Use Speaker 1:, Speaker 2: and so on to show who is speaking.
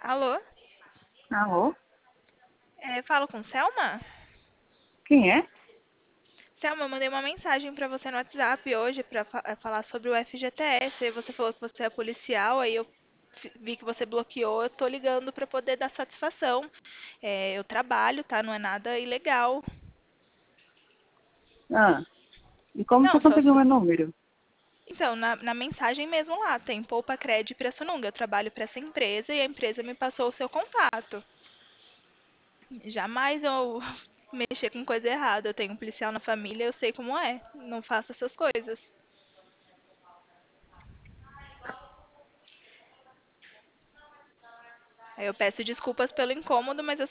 Speaker 1: Alô?
Speaker 2: Alô?
Speaker 1: Falo com Selma?
Speaker 2: Quem é?
Speaker 1: Selma, eu mandei uma mensagem pra você no WhatsApp hoje pra falar sobre o FGTS. E você falou que você é policial, aí eu vi que você bloqueou. Eu tô ligando pra poder dar satisfação. Eu trabalho, tá? Não é nada ilegal.
Speaker 2: Ah, e como você
Speaker 1: Não, só.
Speaker 2: conseguiu meu número?
Speaker 1: Então, na mensagem mesmo lá, tem Poupa Cred e Pirassununga. Eu trabalho pra essa empresa e a empresa me passou o seu contato. Jamais eu mexer com coisa errada. Eu tenho um policial na família, eu sei como é. Não faço essas coisas. Aí eu peço desculpas pelo incômodo, mas eu